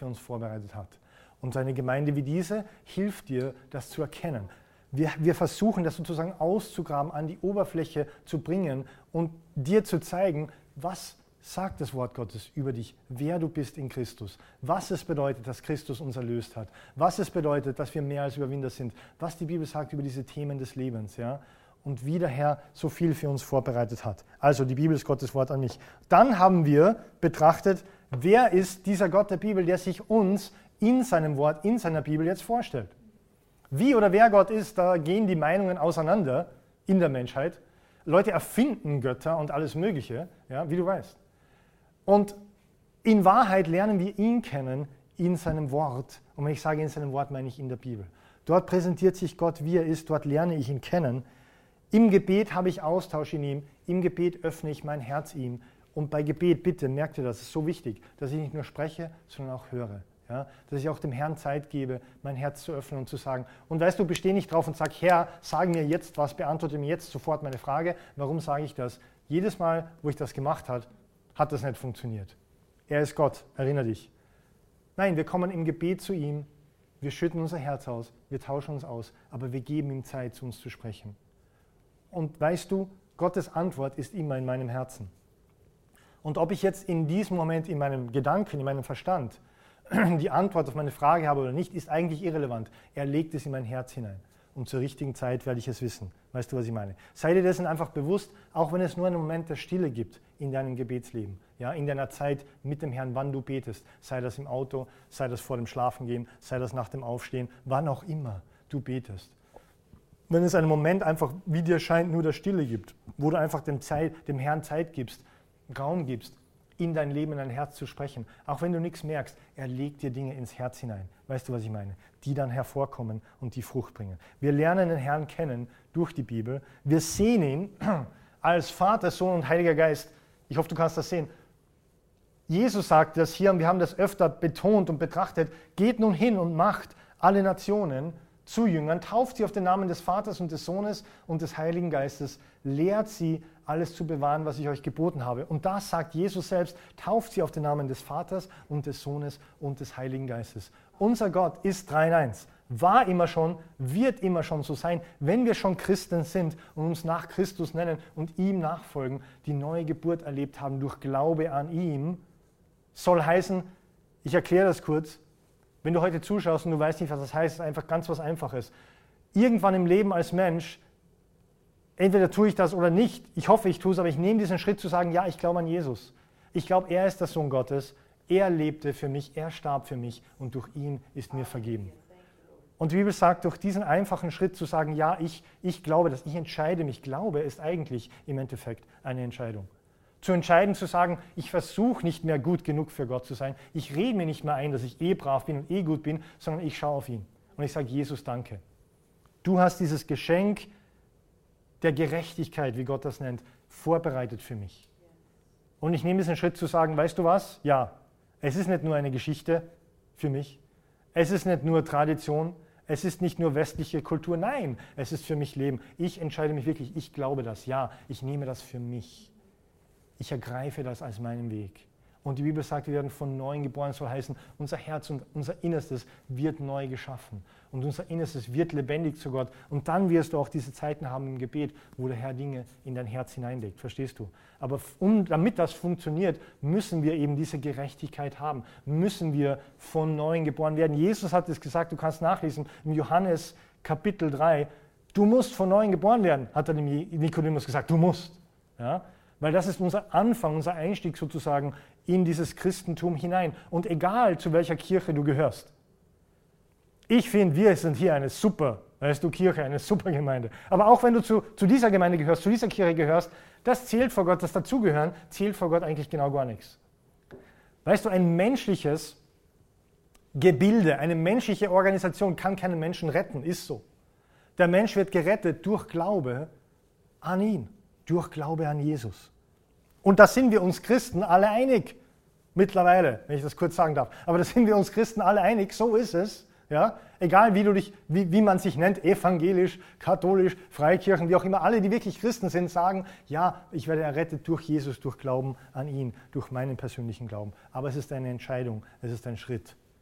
für uns vorbereitet hat. Und eine Gemeinde wie diese hilft dir, das zu erkennen. Wir versuchen, das sozusagen auszugraben, an die Oberfläche zu bringen und dir zu zeigen, was sagt das Wort Gottes über dich, wer du bist in Christus, was es bedeutet, dass Christus uns erlöst hat, was es bedeutet, dass wir mehr als Überwinder sind, was die Bibel sagt über diese Themen des Lebens, ja, und wie der Herr so viel für uns vorbereitet hat. Also die Bibel ist Gottes Wort an mich. Dann haben wir betrachtet, wer ist dieser Gott der Bibel, der sich uns in seinem Wort, in seiner Bibel jetzt vorstellt. Wie oder wer Gott ist, da gehen die Meinungen auseinander in der Menschheit. Leute erfinden Götter und alles Mögliche, ja, wie du weißt. Und in Wahrheit lernen wir ihn kennen in seinem Wort. Und wenn ich sage in seinem Wort, meine ich in der Bibel. Dort präsentiert sich Gott, wie er ist, dort lerne ich ihn kennen. Im Gebet habe ich Austausch in ihm, im Gebet öffne ich mein Herz ihm. Und bei Gebet, bitte, merkt ihr das, ist so wichtig, dass ich nicht nur spreche, sondern auch höre. Ja, dass ich auch dem Herrn Zeit gebe, mein Herz zu öffnen und zu sagen. Und weißt du, besteh nicht drauf und sag, Herr, sag mir jetzt was, beantworte mir jetzt sofort meine Frage. Warum sage ich das? Jedes Mal, wo ich das gemacht habe, hat das nicht funktioniert. Er ist Gott, erinnere dich. Nein, wir kommen im Gebet zu ihm, wir schütten unser Herz aus, wir tauschen uns aus, aber wir geben ihm Zeit, zu uns zu sprechen. Und weißt du, Gottes Antwort ist immer in meinem Herzen. Und ob ich jetzt in diesem Moment in meinem Gedanken, in meinem Verstand die Antwort auf meine Frage habe oder nicht, ist eigentlich irrelevant. Er legt es in mein Herz hinein. Und zur richtigen Zeit werde ich es wissen. Weißt du, was ich meine? Sei dir dessen einfach bewusst, auch wenn es nur einen Moment der Stille gibt in deinem Gebetsleben, ja, in deiner Zeit mit dem Herrn, wann du betest. Sei das im Auto, sei das vor dem Schlafengehen, sei das nach dem Aufstehen, wann auch immer du betest. Wenn es einen Moment einfach, wie dir scheint, nur der Stille gibt, wo du einfach dem Herrn Zeit gibst, Raum gibst, in dein Leben, in dein Herz zu sprechen. Auch wenn du nichts merkst, er legt dir Dinge ins Herz hinein. Weißt du, was ich meine? Die dann hervorkommen und die Frucht bringen. Wir lernen den Herrn kennen durch die Bibel. Wir sehen ihn als Vater, Sohn und Heiliger Geist. Ich hoffe, du kannst das sehen. Jesus sagt das hier, und wir haben das öfter betont und betrachtet, geht nun hin und macht alle Nationen zu Jüngern, tauft sie auf den Namen des Vaters und des Sohnes und des Heiligen Geistes, lehrt sie, alles zu bewahren, was ich euch geboten habe. Und das sagt Jesus selbst, tauft sie auf den Namen des Vaters und des Sohnes und des Heiligen Geistes. Unser Gott ist 3 in 1, war immer schon, wird immer schon so sein, wenn wir schon Christen sind und uns nach Christus nennen und ihm nachfolgen, die neue Geburt erlebt haben durch Glaube an ihm, soll heißen, ich erkläre das kurz, wenn du heute zuschaust und du weißt nicht, was das heißt, ist einfach ganz was Einfaches. Irgendwann im Leben als Mensch, entweder tue ich das oder nicht, ich hoffe, ich tue es, aber ich nehme diesen Schritt zu sagen, ja, ich glaube an Jesus. Ich glaube, er ist der Sohn Gottes, er lebte für mich, er starb für mich und durch ihn ist mir vergeben. Und die Bibel sagt, durch diesen einfachen Schritt zu sagen, ja, ich glaube das, ich entscheide mich, Glaube ist eigentlich im Endeffekt eine Entscheidung. Zu entscheiden, zu sagen, ich versuche nicht mehr gut genug für Gott zu sein, ich rede mir nicht mehr ein, dass ich brav bin und gut bin, sondern ich schaue auf ihn. Und ich sage, Jesus, danke. Du hast dieses Geschenk der Gerechtigkeit, wie Gott das nennt, vorbereitet für mich. Und ich nehme diesen Schritt zu sagen, weißt du was? Ja, es ist nicht nur eine Geschichte für mich, es ist nicht nur Tradition, es ist nicht nur westliche Kultur, nein, es ist für mich Leben. Ich entscheide mich wirklich, ich glaube das, ja, ich nehme das für mich. Ich ergreife das als meinen Weg. Und die Bibel sagt, wir werden von Neuem geboren, soll heißen, unser Herz und unser Innerstes wird neu geschaffen. Und unser Innerstes wird lebendig zu Gott. Und dann wirst du auch diese Zeiten haben im Gebet, wo der Herr Dinge in dein Herz hineinlegt. Verstehst du? Aber damit das funktioniert, müssen wir eben diese Gerechtigkeit haben. Müssen wir von Neuem geboren werden. Jesus hat es gesagt, du kannst nachlesen, im Johannes Kapitel 3, du musst von Neuem geboren werden, hat er dem Nikodemus gesagt. Du musst. Ja? Weil das ist unser Anfang, unser Einstieg sozusagen in dieses Christentum hinein. Und egal, zu welcher Kirche du gehörst. Ich finde, wir sind hier eine super, weißt du, Kirche, eine super Gemeinde. Aber auch wenn du zu dieser Gemeinde gehörst, zu dieser Kirche gehörst, das zählt vor Gott, das Dazugehören, zählt vor Gott eigentlich genau gar nichts. Weißt du, ein menschliches Gebilde, eine menschliche Organisation kann keinen Menschen retten, ist so. Der Mensch wird gerettet durch Glaube an ihn, durch Glaube an Jesus. Und da sind wir uns Christen alle einig, mittlerweile, wenn ich das kurz sagen darf. Aber da sind wir uns Christen alle einig, so ist es. Ja? Egal wie man sich nennt, evangelisch, katholisch, Freikirchen, wie auch immer, alle, die wirklich Christen sind, sagen, ja, ich werde errettet durch Jesus, durch Glauben an ihn, durch meinen persönlichen Glauben. Aber es ist eine Entscheidung, es ist ein Schritt.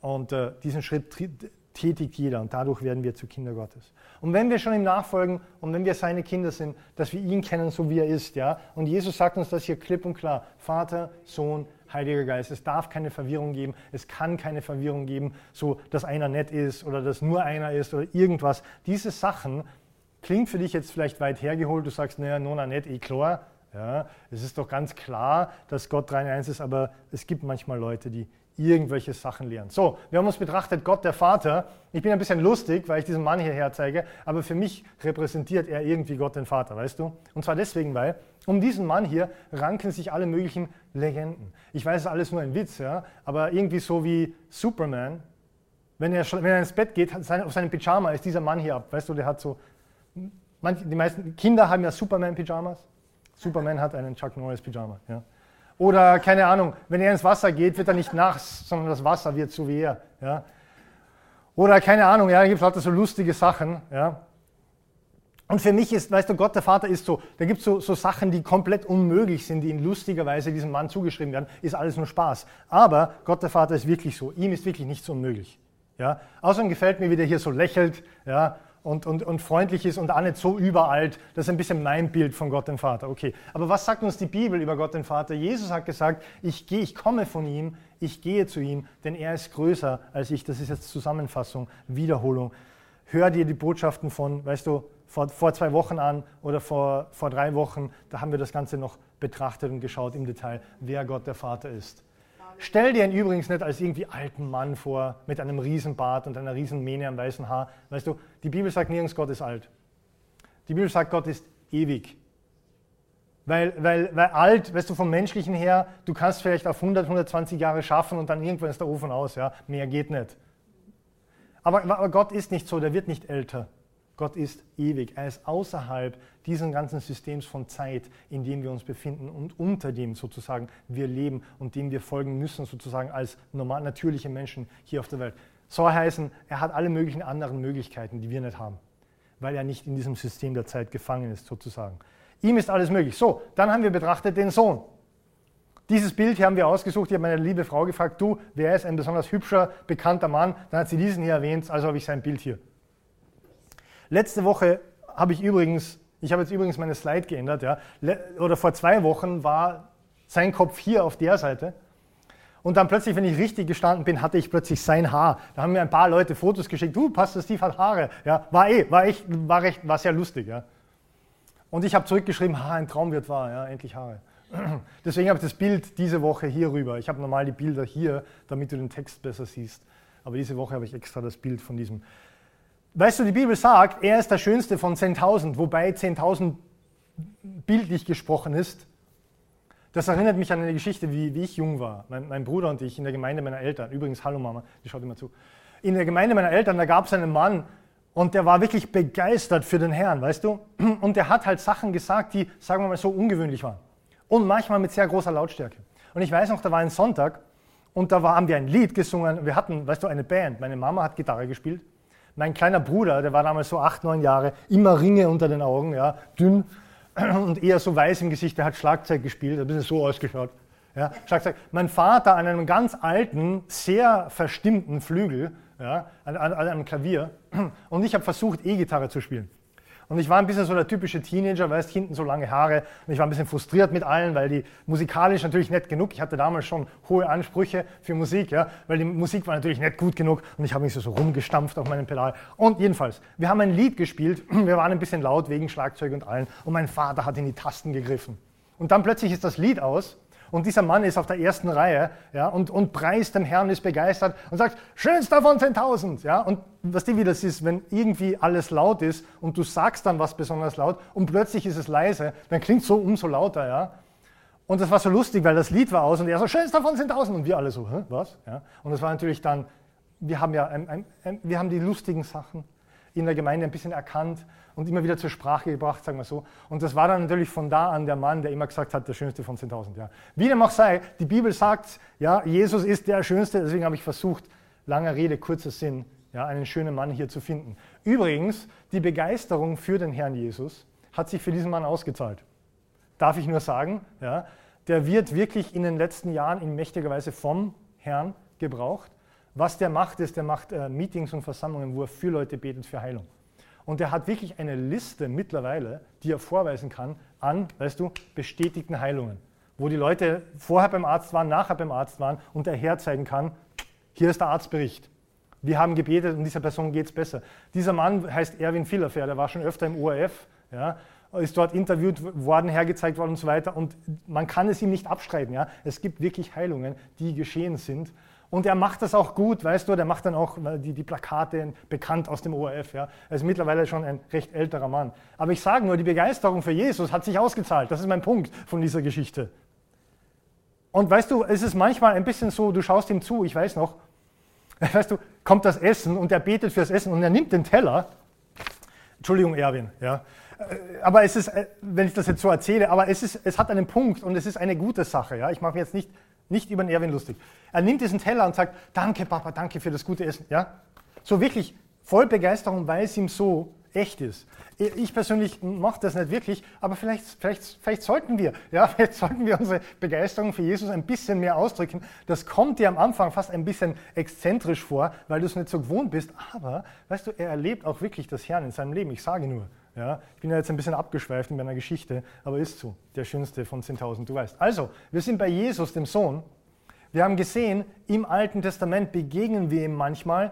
Und diesen Schritt tätigt jeder und dadurch werden wir zu Kinder Gottes. Und wenn wir schon ihm nachfolgen und wenn wir seine Kinder sind, dass wir ihn kennen, so wie er ist, ja. Und Jesus sagt uns das hier klipp und klar: Vater, Sohn, Heiliger Geist. Es darf keine Verwirrung geben, es kann keine Verwirrung geben, so dass einer nett ist oder dass nur einer ist oder irgendwas. Diese Sachen klingt für dich jetzt vielleicht weit hergeholt. Du sagst, naja, nona net, klar. Ja, es ist doch ganz klar, dass Gott 3 in 1 ist, aber es gibt manchmal Leute, die irgendwelche Sachen lehren. So, wir haben uns betrachtet, Gott der Vater. Ich bin ein bisschen lustig, weil ich diesen Mann hierher zeige, aber für mich repräsentiert er irgendwie Gott den Vater, weißt du? Und zwar deswegen, weil um diesen Mann hier ranken sich alle möglichen Legenden. Ich weiß, es ist alles nur ein Witz, ja, aber irgendwie so wie Superman, wenn er ins Bett geht, auf seinem Pyjama ist dieser Mann hier ab, weißt du, der hat so, die meisten Kinder haben ja Superman-Pyjamas. Superman hat einen Chuck Norris-Pyjama, ja. Oder, keine Ahnung, wenn er ins Wasser geht, wird er nicht nass, sondern das Wasser wird so wie er. Ja. Oder, keine Ahnung, ja, da gibt es lauter so lustige Sachen. Ja. Und für mich ist, weißt du, Gott der Vater ist so, da gibt es so Sachen, die komplett unmöglich sind, die in lustiger Weise diesem Mann zugeschrieben werden, ist alles nur Spaß. Aber Gott der Vater ist wirklich so, ihm ist wirklich nichts unmöglich. Ja. Außerdem gefällt mir, wie der hier so lächelt, ja, und freundlich ist und auch nicht so überalt. Das ist ein bisschen mein Bild von Gott dem Vater. Okay, aber was sagt uns die Bibel über Gott den Vater? Jesus hat gesagt, ich komme von ihm, ich gehe zu ihm, denn er ist größer als ich. Das ist jetzt Zusammenfassung, Wiederholung. Hör dir die Botschaften von, weißt du, vor 2 Wochen an oder vor 3 Wochen. Da haben wir das Ganze noch betrachtet und geschaut im Detail, wer Gott der Vater ist. Stell dir ihn übrigens nicht als irgendwie alten Mann vor, mit einem Riesenbart und einer Riesenmähne am weißen Haar. Weißt du, die Bibel sagt nirgends, Gott ist alt. Die Bibel sagt, Gott ist ewig. Weil alt, weißt du, vom Menschlichen her, du kannst vielleicht auf 100, 120 Jahre schaffen und dann irgendwann ist der Ofen aus. Ja? Mehr geht nicht. Aber Gott ist nicht so, der wird nicht älter. Gott ist ewig. Er ist außerhalb dieses ganzen Systems von Zeit, in dem wir uns befinden und unter dem sozusagen wir leben und dem wir folgen müssen sozusagen als natürliche Menschen hier auf der Welt. Soll heißen, er hat alle möglichen anderen Möglichkeiten, die wir nicht haben, weil er nicht in diesem System der Zeit gefangen ist sozusagen. Ihm ist alles möglich. So, dann haben wir betrachtet den Sohn. Dieses Bild hier haben wir ausgesucht. Ich habe meine liebe Frau gefragt, du, wer ist ein besonders hübscher, bekannter Mann? Dann hat sie diesen hier erwähnt, also habe ich sein Bild hier. Letzte Woche habe ich habe jetzt übrigens meine Slide geändert, ja, oder vor 2 Wochen war sein Kopf hier auf der Seite und dann plötzlich, wenn ich richtig gestanden bin, hatte ich plötzlich sein Haar. Da haben mir ein paar Leute Fotos geschickt, du, Pastor Steve hat Haare, ja, war sehr lustig, ja. Und ich habe zurückgeschrieben, ein Traum wird wahr, ja, endlich Haare. Deswegen habe ich das Bild diese Woche hier rüber. Ich habe normal die Bilder hier, damit du den Text besser siehst, aber diese Woche habe ich extra das Bild von diesem. Weißt du, die Bibel sagt, er ist der Schönste von 10.000, wobei 10.000 bildlich gesprochen ist. Das erinnert mich an eine Geschichte, wie ich jung war. Mein Bruder und ich in der Gemeinde meiner Eltern, übrigens, hallo Mama, die schaut immer zu. In der Gemeinde meiner Eltern, da gab es einen Mann und der war wirklich begeistert für den Herrn, weißt du? Und der hat halt Sachen gesagt, die, sagen wir mal so, ungewöhnlich waren. Und manchmal mit sehr großer Lautstärke. Und ich weiß noch, da war ein Sonntag und da haben wir ein Lied gesungen. Wir hatten, weißt du, eine Band. Meine Mama hat Gitarre gespielt. Mein kleiner Bruder, der war damals so 8, 9 Jahre, immer Ringe unter den Augen, ja, dünn und eher so weiß im Gesicht, der hat Schlagzeug gespielt, ein bisschen so ausgeschaut. Ja, Schlagzeug. Mein Vater an einem ganz alten, sehr verstimmten Flügel, ja, an einem Klavier, und ich habe versucht, E-Gitarre zu spielen. Und ich war ein bisschen so der typische Teenager, weißt, hinten so lange Haare. Und ich war ein bisschen frustriert mit allen, weil die musikalisch natürlich nicht genug. Ich hatte damals schon hohe Ansprüche für Musik, ja, weil die Musik war natürlich nicht gut genug. Und ich habe mich so rumgestampft auf meinem Pedal. Und jedenfalls, wir haben ein Lied gespielt. Wir waren ein bisschen laut wegen Schlagzeug und allen. Und mein Vater hat in die Tasten gegriffen. Und dann plötzlich ist das Lied aus. Und dieser Mann ist auf der ersten Reihe, ja, und preist den Herrn, ist begeistert und sagt, schönster von 10.000. Ja, und weißt du, wie das ist, wenn irgendwie alles laut ist und du sagst dann was besonders laut und plötzlich ist es leise, dann klingt es so umso lauter. Ja. Und das war so lustig, weil das Lied war aus und er so, schönster von 10.000. Und wir alle so, hä, was? Ja. Und das war natürlich dann, wir haben ja wir haben die lustigen Sachen in der Gemeinde ein bisschen erkannt und immer wieder zur Sprache gebracht, sagen wir so. Und das war dann natürlich von da an der Mann, der immer gesagt hat, der Schönste von 10.000. Ja. Wie dem auch sei, die Bibel sagt, ja, Jesus ist der Schönste, deswegen habe ich versucht, langer Rede, kurzer Sinn, ja, einen schönen Mann hier zu finden. Übrigens, die Begeisterung für den Herrn Jesus hat sich für diesen Mann ausgezahlt. Darf ich nur sagen, ja, der wird wirklich in den letzten Jahren in mächtiger Weise vom Herrn gebraucht. Was der macht, ist, der macht Meetings und Versammlungen, wo er für Leute betet für Heilung. Und er hat wirklich eine Liste mittlerweile, die er vorweisen kann an, bestätigten Heilungen. Wo die Leute vorher beim Arzt waren, nachher beim Arzt waren und er herzeigen kann, hier ist der Arztbericht. Wir haben gebetet und dieser Person geht es besser. Dieser Mann heißt Erwin Villerfer, der war schon öfter im ORF, ja, ist dort interviewt worden, hergezeigt worden und so weiter. Und man kann es ihm nicht abstreiten. Ja. Es gibt wirklich Heilungen, die geschehen sind. Und er macht das auch gut, der macht dann auch die Plakate bekannt aus dem ORF. Ja. Er ist mittlerweile schon ein recht älterer Mann. Aber ich sage nur, die Begeisterung für Jesus hat sich ausgezahlt. Das ist mein Punkt von dieser Geschichte. Und es ist manchmal ein bisschen so, du schaust ihm zu, ich weiß noch, kommt das Essen und er betet fürs Essen und er nimmt den Teller. Entschuldigung, Erwin, ja. Aber es ist, wenn ich das jetzt so erzähle, aber es hat einen Punkt und es ist eine gute Sache. Ja. Ich mache mich jetzt nicht über den Erwin lustig. Er nimmt diesen Teller und sagt, danke Papa, danke für das gute Essen. Ja. So wirklich voll Begeisterung, weil es ihm so echt ist. Ich persönlich mache das nicht wirklich, aber vielleicht sollten wir unsere Begeisterung für Jesus ein bisschen mehr ausdrücken. Das kommt dir am Anfang fast ein bisschen exzentrisch vor, weil du es nicht so gewohnt bist, aber er erlebt auch wirklich das Herrn in seinem Leben. Ich sage nur, ja, ich bin ja jetzt ein bisschen abgeschweift in meiner Geschichte, aber ist so, der schönste von 10.000, du weißt. Also, wir sind bei Jesus, dem Sohn. Wir haben gesehen, im Alten Testament begegnen wir ihm manchmal,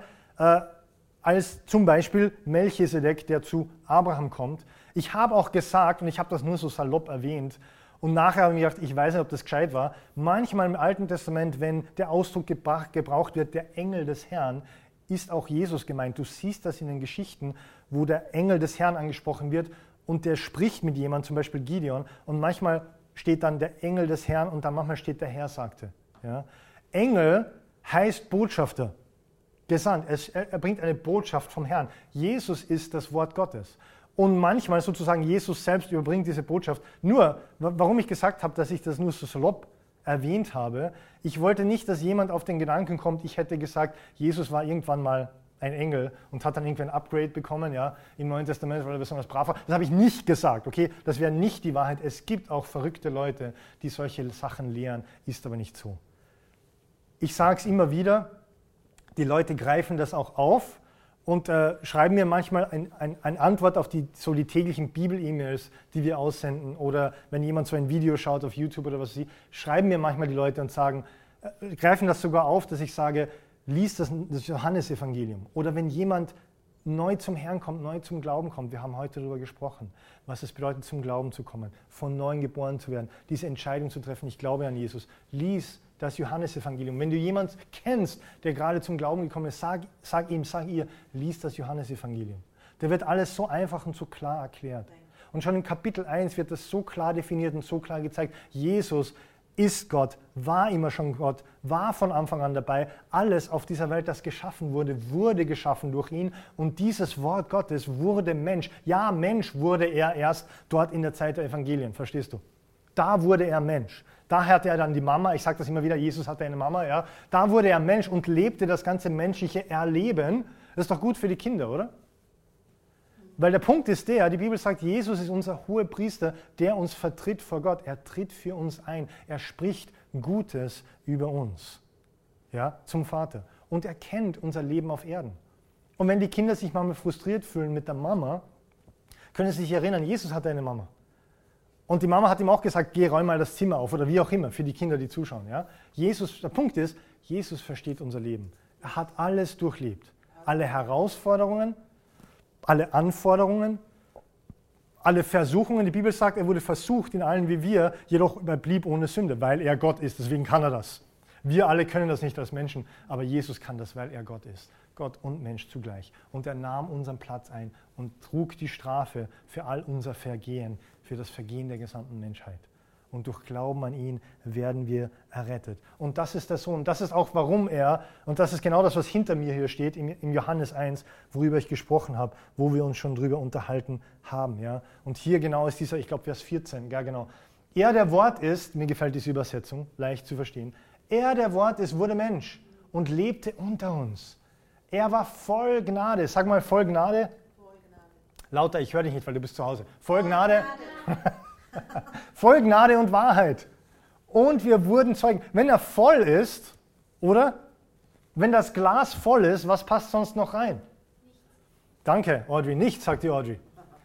als zum Beispiel Melchisedek, der zu Abraham kommt. Ich habe auch gesagt, und ich habe das nur so salopp erwähnt, und nachher habe ich mir gedacht, ich weiß nicht, ob das gescheit war, manchmal im Alten Testament, wenn der Ausdruck gebraucht wird, der Engel des Herrn, ist auch Jesus gemeint. Du siehst das in den Geschichten, wo der Engel des Herrn angesprochen wird und der spricht mit jemandem, zum Beispiel Gideon, und manchmal steht dann der Engel des Herrn und dann manchmal steht der Herr sagte. Ja. Engel heißt Botschafter. Gesandt. Er bringt eine Botschaft vom Herrn. Jesus ist das Wort Gottes. Und manchmal sozusagen Jesus selbst überbringt diese Botschaft. Nur, warum ich gesagt habe, dass ich das nur so salopp erwähnt habe, ich wollte nicht, dass jemand auf den Gedanken kommt, ich hätte gesagt, Jesus war irgendwann mal ein Engel und hat dann irgendwie ein Upgrade bekommen, ja, im Neuen Testament, weil er besonders brav war. Das habe ich nicht gesagt, okay? Das wäre nicht die Wahrheit. Es gibt auch verrückte Leute, die solche Sachen lehren, ist aber nicht so. Ich sage es immer wieder, die Leute greifen das auch auf und schreiben mir manchmal eine Antwort auf die täglichen Bibel-E-Mails, die wir aussenden. Oder wenn jemand so ein Video schaut auf YouTube oder was weiß ich, schreiben mir manchmal die Leute und sagen, greifen das sogar auf, dass ich sage, lies das Johannesevangelium. Oder wenn jemand neu zum Herrn kommt, neu zum Glauben kommt, wir haben heute darüber gesprochen, was es bedeutet, zum Glauben zu kommen, von Neuem geboren zu werden, diese Entscheidung zu treffen, ich glaube an Jesus, lies das Johannesevangelium. Wenn du jemanden kennst, der gerade zum Glauben gekommen ist, sag ihr, lies das Johannesevangelium. Da wird alles so einfach und so klar erklärt. Und schon in Kapitel 1 wird das so klar definiert und so klar gezeigt, Jesus ist Gott, war immer schon Gott, war von Anfang an dabei. Alles auf dieser Welt, das geschaffen wurde, wurde geschaffen durch ihn. Und dieses Wort Gottes wurde Mensch. Ja, Mensch wurde er erst dort in der Zeit der Evangelien, verstehst du? Da wurde er Mensch. Da hatte er dann die Mama, ich sage das immer wieder, Jesus hatte eine Mama, ja. Da wurde er Mensch und lebte das ganze menschliche Erleben. Das ist doch gut für die Kinder, oder? Weil der Punkt ist die Bibel sagt, Jesus ist unser Hohepriester, der uns vertritt vor Gott. Er tritt für uns ein. Er spricht Gutes über uns, ja, zum Vater. Und er kennt unser Leben auf Erden. Und wenn die Kinder sich manchmal frustriert fühlen mit der Mama, können sie sich erinnern, Jesus hatte eine Mama. Und die Mama hat ihm auch gesagt, geh, räum mal das Zimmer auf oder wie auch immer, für die Kinder, die zuschauen. Ja? Der Punkt ist, Jesus versteht unser Leben. Er hat alles durchlebt. Alle Herausforderungen, alle Anforderungen, alle Versuchungen. Die Bibel sagt, er wurde versucht in allen wie wir, jedoch er blieb ohne Sünde, weil er Gott ist. Deswegen kann er das. Wir alle können das nicht als Menschen, aber Jesus kann das, weil er Gott ist. Gott und Mensch zugleich. Und er nahm unseren Platz ein und trug die Strafe für all unser Vergehen, für das Vergehen der gesamten Menschheit. Und durch Glauben an ihn werden wir errettet. Und das ist der Sohn. Das ist auch, warum er, und das ist genau das, was hinter mir hier steht, im Johannes 1, worüber ich gesprochen habe, wo wir uns schon drüber unterhalten haben. Ja? Und hier genau ist dieser, ich glaube, Vers 14, ja genau. Er, der Wort ist, mir gefällt diese Übersetzung, leicht zu verstehen, er, der Wort ist, wurde Mensch und lebte unter uns. Er war voll Gnade. Sag mal, voll Gnade. Voll Gnade. Lauter, ich höre dich nicht, weil du bist zu Hause. Voll Gnade. Voll Gnade und Wahrheit. Und wir wurden Zeugen. Wenn er voll ist, oder? Wenn das Glas voll ist, was passt sonst noch rein? Danke, Audrey. Nichts, sagt die Audrey.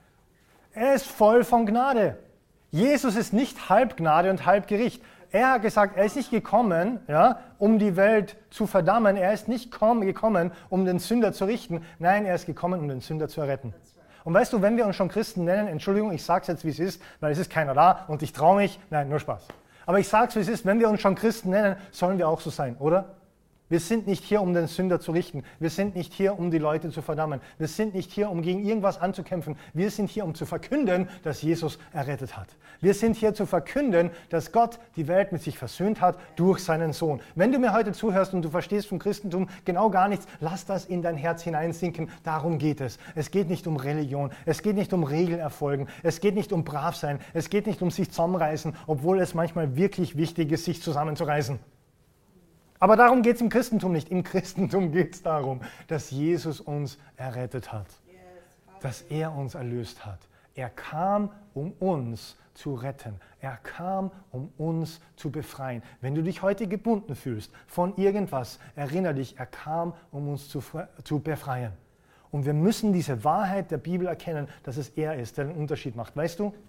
Er ist voll von Gnade. Jesus ist nicht halb Gnade und halb Gericht. Er hat gesagt, er ist nicht gekommen, ja, um die Welt zu verdammen. Er ist nicht gekommen, um den Sünder zu richten. Nein, er ist gekommen, um den Sünder zu erretten. Und weißt du, wenn wir uns schon Christen nennen, Entschuldigung, ich sage es jetzt, wie es ist, weil es ist keiner da und ich traue mich. Nein, nur Spaß. Aber ich sage es, wie es ist, wenn wir uns schon Christen nennen, sollen wir auch so sein, oder? Wir sind nicht hier, um den Sünder zu richten. Wir sind nicht hier, um die Leute zu verdammen. Wir sind nicht hier, um gegen irgendwas anzukämpfen. Wir sind hier, um zu verkünden, dass Jesus errettet hat. Wir sind hier zu verkünden, dass Gott die Welt mit sich versöhnt hat durch seinen Sohn. Wenn du mir heute zuhörst und du verstehst vom Christentum genau gar nichts, lass das in dein Herz hineinsinken. Darum geht es. Es geht nicht um Religion. Es geht nicht um Regelerfolgen. Es geht nicht um Bravsein. Es geht nicht um sich zusammenreißen, obwohl es manchmal wirklich wichtig ist, sich zusammenzureißen. Aber darum geht es im Christentum nicht. Im Christentum geht es darum, dass Jesus uns errettet hat. Dass er uns erlöst hat. Er kam, um uns zu retten. Er kam, um uns zu befreien. Wenn du dich heute gebunden fühlst von irgendwas, erinnere dich, er kam, um uns zu befreien. Und wir müssen diese Wahrheit der Bibel erkennen, dass es er ist, der den Unterschied macht. Weißt du,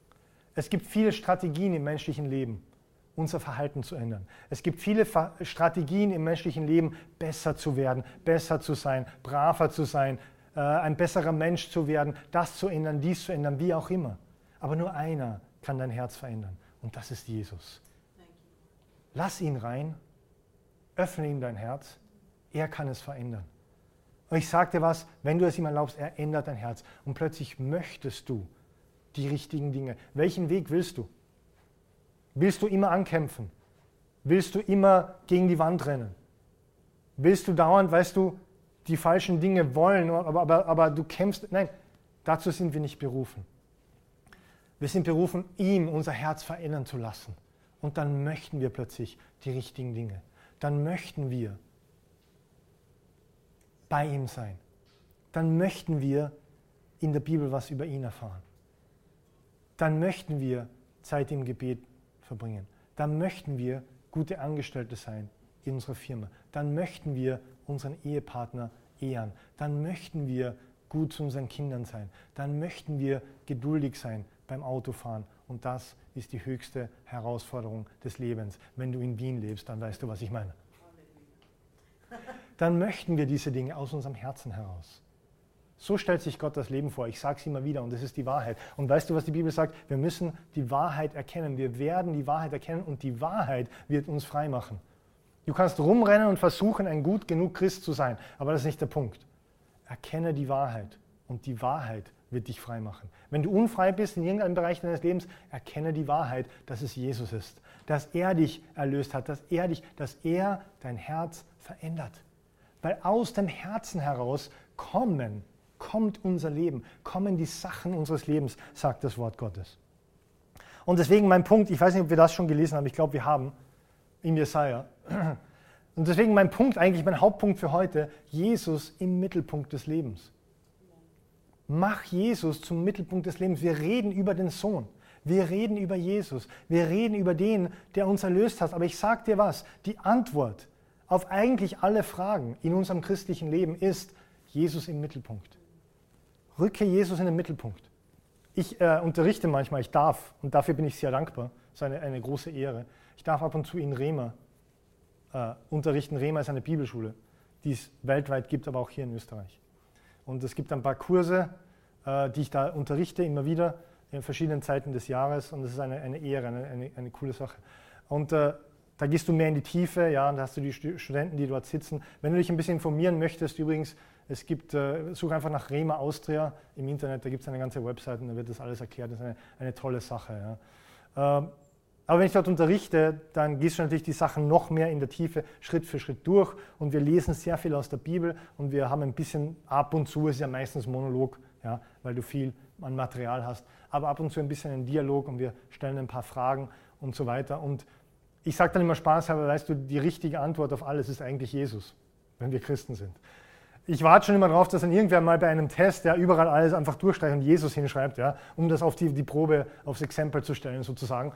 es gibt viele Strategien im menschlichen Leben, unser Verhalten zu ändern. Es gibt viele Strategien im menschlichen Leben, besser zu werden, besser zu sein, braver zu sein, ein besserer Mensch zu werden, das zu ändern, dies zu ändern, wie auch immer. Aber nur einer kann dein Herz verändern und das ist Jesus. Lass ihn rein, öffne ihm dein Herz, er kann es verändern. Und ich sage dir was, wenn du es ihm erlaubst, er ändert dein Herz und plötzlich möchtest du die richtigen Dinge. Welchen Weg willst du? Willst du immer ankämpfen? Willst du immer gegen die Wand rennen? Willst du dauernd, weißt du, die falschen Dinge wollen, aber du kämpfst? Nein, dazu sind wir nicht berufen. Wir sind berufen, ihm unser Herz verändern zu lassen. Und dann möchten wir plötzlich die richtigen Dinge. Dann möchten wir bei ihm sein. Dann möchten wir in der Bibel was über ihn erfahren. Dann möchten wir Zeit im Gebet verbringen. Dann möchten wir gute Angestellte sein in unserer Firma. Dann möchten wir unseren Ehepartner ehren. Dann möchten wir gut zu unseren Kindern sein. Dann möchten wir geduldig sein beim Autofahren. Und das ist die höchste Herausforderung des Lebens. Wenn du in Wien lebst, dann weißt du, was ich meine. Dann möchten wir diese Dinge aus unserem Herzen heraus. So stellt sich Gott das Leben vor. Ich sage es immer wieder und das ist die Wahrheit. Und weißt du, was die Bibel sagt? Wir müssen die Wahrheit erkennen. Wir werden die Wahrheit erkennen und die Wahrheit wird uns frei machen. Du kannst rumrennen und versuchen, ein gut genug Christ zu sein, aber das ist nicht der Punkt. Erkenne die Wahrheit und die Wahrheit wird dich frei machen. Wenn du unfrei bist in irgendeinem Bereich deines Lebens, erkenne die Wahrheit, dass es Jesus ist. Dass er dich erlöst hat, dass er dein Herz verändert. Weil aus dem Herzen heraus kommt unser Leben, kommen die Sachen unseres Lebens, sagt das Wort Gottes. Und deswegen mein Punkt, ich weiß nicht, ob wir das schon gelesen haben, ich glaube, wir haben, in Jesaja. Und deswegen mein Punkt, eigentlich mein Hauptpunkt für heute, Jesus im Mittelpunkt des Lebens. Mach Jesus zum Mittelpunkt des Lebens. Wir reden über den Sohn. Wir reden über Jesus. Wir reden über den, der uns erlöst hat. Aber ich sage dir was, die Antwort auf eigentlich alle Fragen in unserem christlichen Leben ist Jesus im Mittelpunkt. Rücke Jesus in den Mittelpunkt. Ich unterrichte manchmal, ich darf, und dafür bin ich sehr dankbar, das ist eine große Ehre, ich darf ab und zu in Rema unterrichten. Rema ist eine Bibelschule, die es weltweit gibt, aber auch hier in Österreich. Und es gibt ein paar Kurse, die ich da unterrichte, immer wieder, in verschiedenen Zeiten des Jahres, und das ist eine Ehre, eine coole Sache. Und da gehst du mehr in die Tiefe, ja, und da hast du die Studenten, die dort sitzen. Wenn du dich ein bisschen informieren möchtest, übrigens, es gibt, such einfach nach Rema Austria im Internet, da gibt es eine ganze Website und da wird das alles erklärt, das ist eine tolle Sache. Ja. Aber wenn ich dort unterrichte, dann gehst du natürlich die Sachen noch mehr in der Tiefe, Schritt für Schritt durch, und wir lesen sehr viel aus der Bibel und wir haben ein bisschen, ab und zu, es ist ja meistens Monolog, ja, weil du viel an Material hast, aber ab und zu ein bisschen einen Dialog und wir stellen ein paar Fragen und so weiter. Und ich sage dann immer spaßhalber, weißt du, die richtige Antwort auf alles ist eigentlich Jesus, wenn wir Christen sind. Ich warte schon immer darauf, dass dann irgendwer mal bei einem Test ja überall alles einfach durchstreicht und Jesus hinschreibt, ja, um das auf die Probe, aufs Exempel zu stellen sozusagen.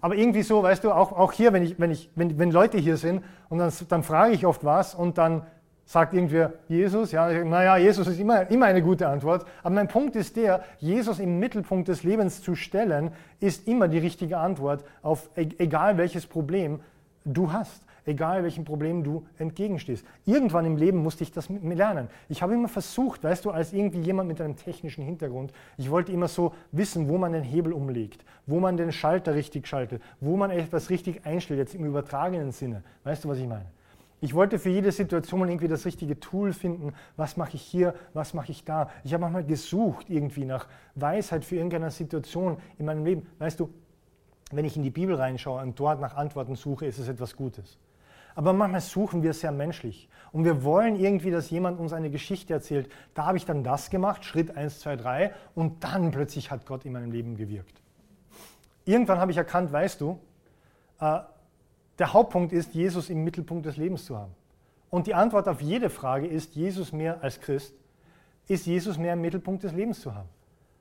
Aber irgendwie so, weißt du, auch hier, wenn Leute hier sind und dann frage ich oft was und dann sagt irgendwer Jesus, ja, naja, Jesus ist immer eine gute Antwort. Aber mein Punkt ist der, Jesus im Mittelpunkt des Lebens zu stellen, ist immer die richtige Antwort auf egal welches Problem du hast. Egal welchem Problem du entgegenstehst. Irgendwann im Leben musste ich das lernen. Ich habe immer versucht, weißt du, als irgendwie jemand mit einem technischen Hintergrund, ich wollte immer so wissen, wo man den Hebel umlegt, wo man den Schalter richtig schaltet, wo man etwas richtig einstellt, jetzt im übertragenen Sinne. Weißt du, was ich meine? Ich wollte für jede Situation irgendwie das richtige Tool finden. Was mache ich hier, was mache ich da? Ich habe manchmal gesucht irgendwie nach Weisheit für irgendeine Situation in meinem Leben. Weißt du, wenn ich in die Bibel reinschaue und dort nach Antworten suche, ist es etwas Gutes. Aber manchmal suchen wir sehr menschlich und wir wollen irgendwie, dass jemand uns eine Geschichte erzählt. Da habe ich dann das gemacht, Schritt 1, 2, 3 und dann plötzlich hat Gott in meinem Leben gewirkt. Irgendwann habe ich erkannt, weißt du, der Hauptpunkt ist, Jesus im Mittelpunkt des Lebens zu haben. Und die Antwort auf jede Frage ist, Jesus mehr als Christ, ist Jesus mehr im Mittelpunkt des Lebens zu haben.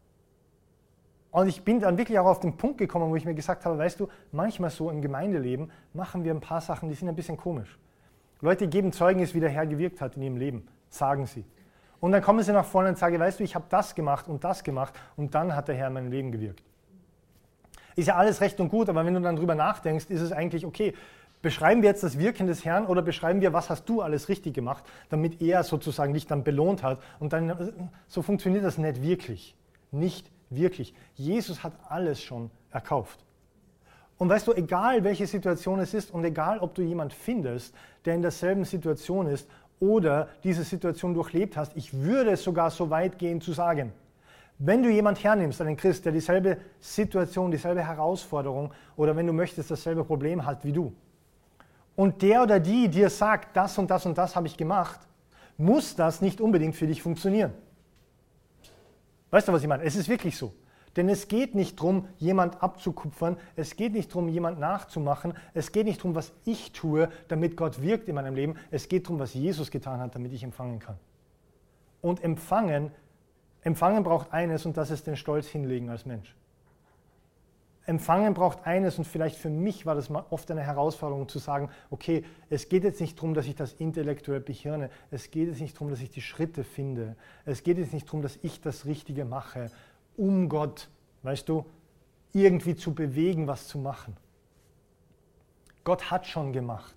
Und ich bin dann wirklich auch auf den Punkt gekommen, wo ich mir gesagt habe, weißt du, manchmal so im Gemeindeleben machen wir ein paar Sachen, die sind ein bisschen komisch. Leute geben Zeugnis, wie der Herr gewirkt hat in ihrem Leben, sagen sie. Und dann kommen sie nach vorne und sagen, weißt du, ich habe das gemacht und dann hat der Herr in meinem Leben gewirkt. Ist ja alles recht und gut, aber wenn du dann drüber nachdenkst, ist es eigentlich okay, beschreiben wir jetzt das Wirken des Herrn oder beschreiben wir, was hast du alles richtig gemacht, damit er sozusagen dich dann belohnt hat und dann, so funktioniert das nicht wirklich. Nicht wirklich. Jesus hat alles schon erkauft. Und weißt du, egal welche Situation es ist und egal ob du jemand findest, der in derselben Situation ist oder diese Situation durchlebt hast, ich würde es sogar so weit gehen zu sagen, wenn du jemand hernimmst, einen Christ, der dieselbe Situation, dieselbe Herausforderung oder wenn du möchtest, dasselbe Problem hat wie du und der oder die dir sagt, das und das und das habe ich gemacht, muss das nicht unbedingt für dich funktionieren. Weißt du, was ich meine? Es ist wirklich so. Denn es geht nicht darum, jemand abzukupfern, es geht nicht darum, jemand nachzumachen, es geht nicht darum, was ich tue, damit Gott wirkt in meinem Leben, es geht darum, was Jesus getan hat, damit ich empfangen kann. Und empfangen braucht eines und das ist den Stolz hinlegen als Mensch. Empfangen braucht eines und vielleicht für mich war das mal oft eine Herausforderung zu sagen, okay, es geht jetzt nicht darum, dass ich das intellektuell behirne, es geht jetzt nicht darum, dass ich die Schritte finde, es geht jetzt nicht darum, dass ich das Richtige mache, um Gott, weißt du, irgendwie zu bewegen, was zu machen. Gott hat schon gemacht.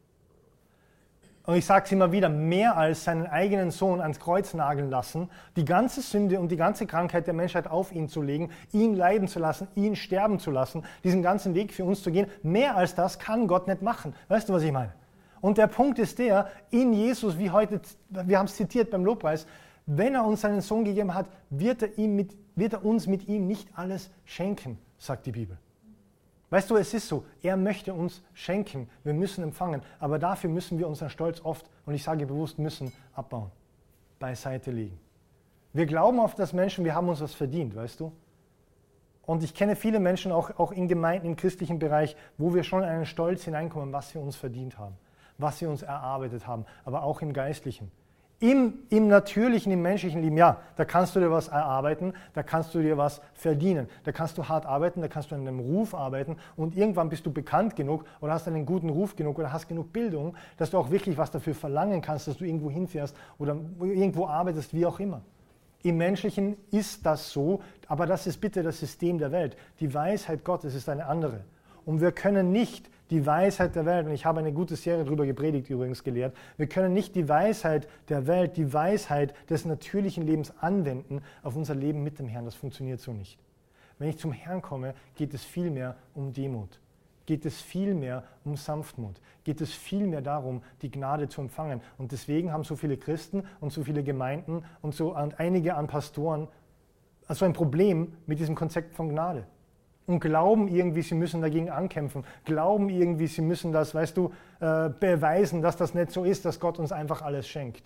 Und ich sage es immer wieder, mehr als seinen eigenen Sohn ans Kreuz nageln lassen, die ganze Sünde und die ganze Krankheit der Menschheit auf ihn zu legen, ihn leiden zu lassen, ihn sterben zu lassen, diesen ganzen Weg für uns zu gehen, mehr als das kann Gott nicht machen. Weißt du, was ich meine? Und der Punkt ist der, in Jesus, wie heute, wir haben es zitiert beim Lobpreis, wenn er uns seinen Sohn gegeben hat, wird er uns mit ihm nicht alles schenken, sagt die Bibel. Weißt du, es ist so, er möchte uns schenken, wir müssen empfangen, aber dafür müssen wir unseren Stolz oft, und ich sage bewusst müssen, abbauen, beiseite legen. Wir glauben oft als Menschen, wir haben uns was verdient, weißt du? Und ich kenne viele Menschen auch in Gemeinden, im christlichen Bereich, wo wir schon in einen Stolz hineinkommen, was wir uns verdient haben, was wir uns erarbeitet haben, aber auch im Geistlichen. Im natürlichen, im menschlichen Leben, ja, da kannst du dir was erarbeiten, da kannst du dir was verdienen, da kannst du hart arbeiten, da kannst du an deinem Ruf arbeiten und irgendwann bist du bekannt genug oder hast einen guten Ruf genug oder hast genug Bildung, dass du auch wirklich was dafür verlangen kannst, dass du irgendwo hinfährst oder irgendwo arbeitest, wie auch immer. Im Menschlichen ist das so, aber das ist bitte das System der Welt. Die Weisheit Gottes ist eine andere. Und wir können nicht die Weisheit der Welt, und ich habe eine gute Serie darüber gepredigt, übrigens gelehrt, wir können nicht die Weisheit der Welt, die Weisheit des natürlichen Lebens anwenden auf unser Leben mit dem Herrn. Das funktioniert so nicht. Wenn ich zum Herrn komme, geht es vielmehr um Demut. Geht es vielmehr um Sanftmut. Geht es vielmehr darum, die Gnade zu empfangen. Und deswegen haben so viele Christen und so viele Gemeinden und einige an Pastoren also ein Problem mit diesem Konzept von Gnade. Und glauben irgendwie, sie müssen dagegen ankämpfen. Glauben irgendwie, sie müssen das, weißt du, beweisen, dass das nicht so ist, dass Gott uns einfach alles schenkt.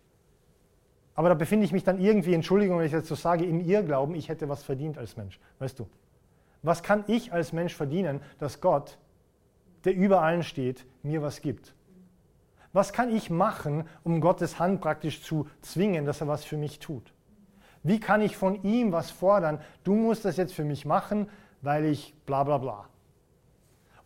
Aber da befinde ich mich dann irgendwie, Entschuldigung, wenn ich jetzt so sage, im Irrglauben, ich hätte was verdient als Mensch. Weißt du, was kann ich als Mensch verdienen, dass Gott, der über allen steht, mir was gibt? Was kann ich machen, um Gottes Hand praktisch zu zwingen, dass er was für mich tut? Wie kann ich von ihm was fordern? Du musst das jetzt für mich machen, weil ich bla bla bla.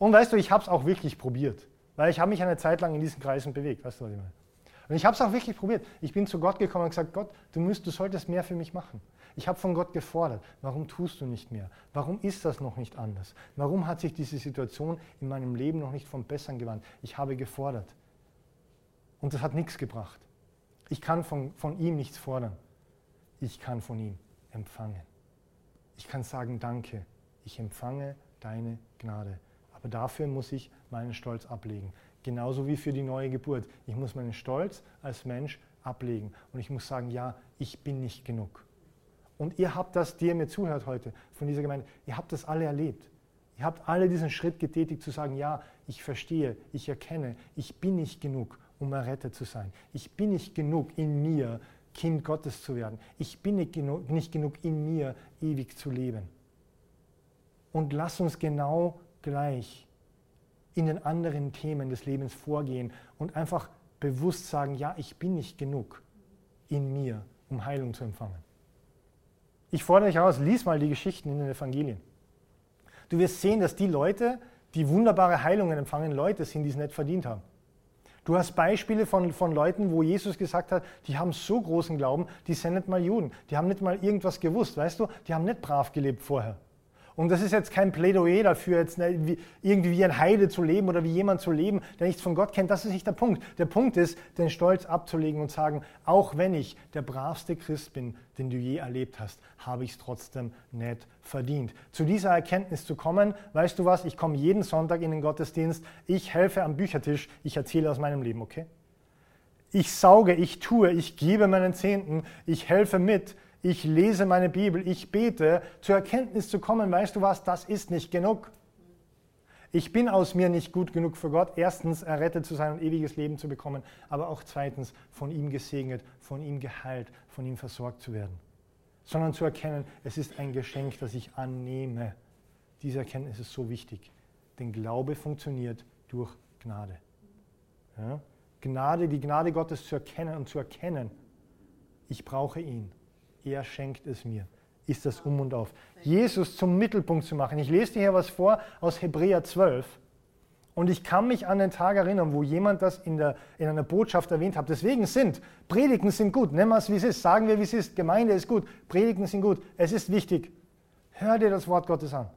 Und weißt du, ich habe es auch wirklich probiert, weil ich habe mich eine Zeit lang in diesen Kreisen bewegt, weißt du, was ich meine? Und ich habe es auch wirklich probiert. Ich bin zu Gott gekommen und gesagt, Gott, du solltest mehr für mich machen. Ich habe von Gott gefordert, warum tust du nicht mehr? Warum ist das noch nicht anders? Warum hat sich diese Situation in meinem Leben noch nicht vom Besseren gewandt? Ich habe gefordert. Und das hat nichts gebracht. Ich kann von ihm nichts fordern. Ich kann von ihm empfangen. Ich kann sagen, danke, ich empfange deine Gnade. Aber dafür muss ich meinen Stolz ablegen. Genauso wie für die neue Geburt. Ich muss meinen Stolz als Mensch ablegen. Und ich muss sagen, ja, ich bin nicht genug. Und ihr habt das, die ihr mir zuhört heute, von dieser Gemeinde, ihr habt das alle erlebt. Ihr habt alle diesen Schritt getätigt, zu sagen, ja, ich verstehe, ich erkenne, ich bin nicht genug, um errettet zu sein. Ich bin nicht genug in mir, Kind Gottes zu werden. Ich bin nicht genug in mir, ewig zu leben. Und lass uns genau gleich in den anderen Themen des Lebens vorgehen und einfach bewusst sagen, ja, ich bin nicht genug in mir, um Heilung zu empfangen. Ich fordere dich heraus, lies mal die Geschichten in den Evangelien. Du wirst sehen, dass die Leute, die wunderbare Heilungen empfangen, Leute sind, die es nicht verdient haben. Du hast Beispiele von Leuten, wo Jesus gesagt hat, die haben so großen Glauben, die sind nicht mal Juden. Die haben nicht mal irgendwas gewusst, weißt du? Die haben nicht brav gelebt vorher. Und das ist jetzt kein Plädoyer dafür, jetzt irgendwie wie ein Heide zu leben oder wie jemand zu leben, der nichts von Gott kennt. Das ist nicht der Punkt. Der Punkt ist, den Stolz abzulegen und sagen, auch wenn ich der bravste Christ bin, den du je erlebt hast, habe ich es trotzdem nicht verdient. Zu dieser Erkenntnis zu kommen, weißt du was, ich komme jeden Sonntag in den Gottesdienst, ich helfe am Büchertisch, ich erzähle aus meinem Leben, okay? Ich sauge, ich tue, ich gebe meinen Zehnten, ich helfe mit. Ich lese meine Bibel, ich bete, zur Erkenntnis zu kommen, weißt du was, das ist nicht genug. Ich bin aus mir nicht gut genug für Gott, erstens errettet zu sein und ewiges Leben zu bekommen, aber auch zweitens von ihm gesegnet, von ihm geheilt, von ihm versorgt zu werden. Sondern zu erkennen, es ist ein Geschenk, das ich annehme. Diese Erkenntnis ist so wichtig, denn Glaube funktioniert durch Gnade. Ja? Gnade, die Gnade Gottes zu erkennen und zu erkennen, ich brauche ihn. Er schenkt es mir. Ist das um und auf. Jesus zum Mittelpunkt zu machen. Ich lese dir hier was vor aus Hebräer 12. Und ich kann mich an den Tag erinnern, wo jemand das in einer Botschaft erwähnt hat. Deswegen Predigten sind gut. Nehmen wir es, wie es ist. Sagen wir, wie es ist. Gemeinde ist gut. Predigten sind gut. Es ist wichtig. Hör dir das Wort Gottes an.